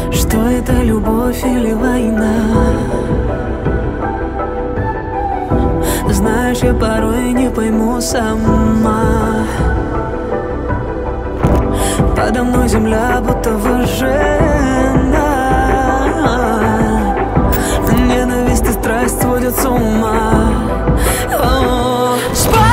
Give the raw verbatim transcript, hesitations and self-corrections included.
что это любовь или война. Знаешь, я порой не пойму сама. Подо мной земля будто выжжена. Ненависть и страсть сводят с ума. О,